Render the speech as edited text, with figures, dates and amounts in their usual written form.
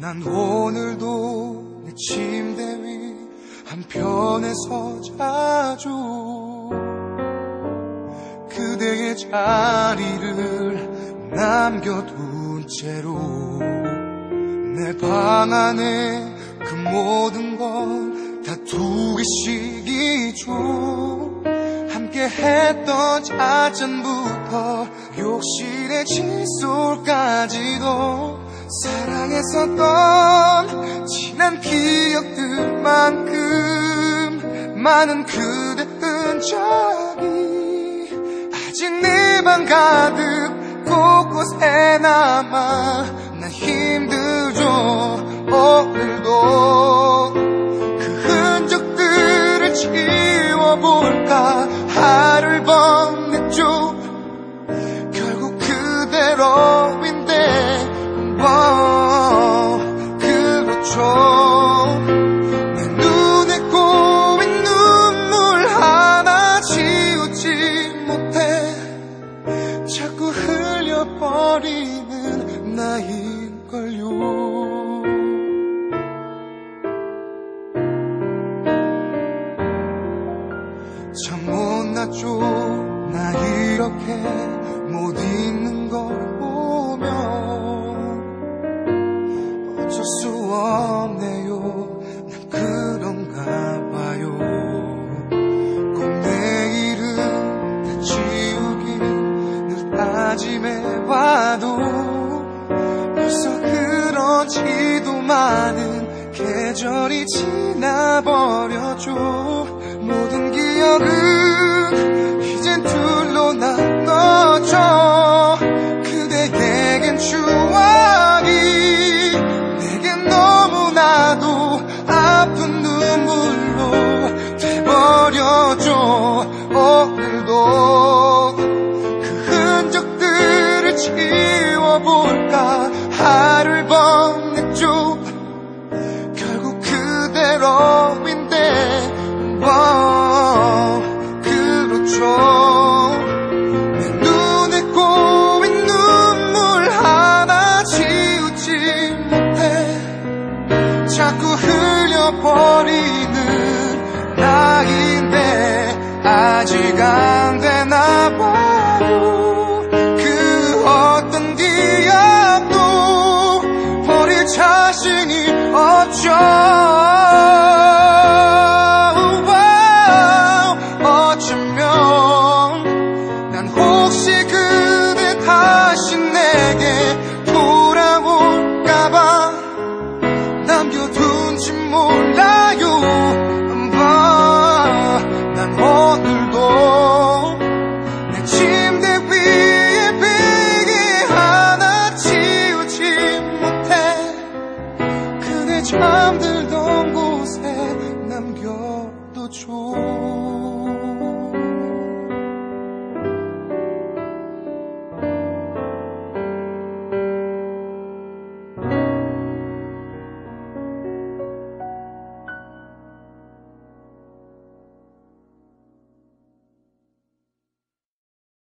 난 오늘도 내 침대 위 한편에 서자죠. 그대의 자리를 남겨둔 채로 내 방 안에 그 모든 건 다 두 개씩이죠. 함께 했던 잣잔부터 욕실의 칫솔까지도 사랑했었던 지난 기억들만큼 많은 그대 흔적이 아직 내 방 가득 곳곳에 남아 난 힘들죠. 오늘도 그 흔적들을 지워볼까 하루를 보냈죠. 결국 그대로인데 그렇죠. 내 눈에 고인 눈물 하나 지우지 못해 자꾸 흘려버리는 나일걸요. 참 못났죠. 나 이렇게 못 잊는 걸 보면 어쩔 수 없네요. 난 그런가 봐요. 꼭 내일은 다 지우기 늘 다짐해봐도 벌써 그렇지도 많은 계절이 지나버렸죠. 모든 기억은 이젠 둘로 나눠져. 그대에겐 추억이 내겐 너무나도 아픈 눈물로 돼버렸죠. 오늘도 그 흔적들을 지워볼까 하루를 보냈죠. 결국 그대로인데 그렇죠. 내 눈에 고인 눈물 하나 지우지 못해 자꾸 흘려버리는 나인데 아직 안 되나 봐요. 그 어떤 기억도 버릴 자신이 없죠.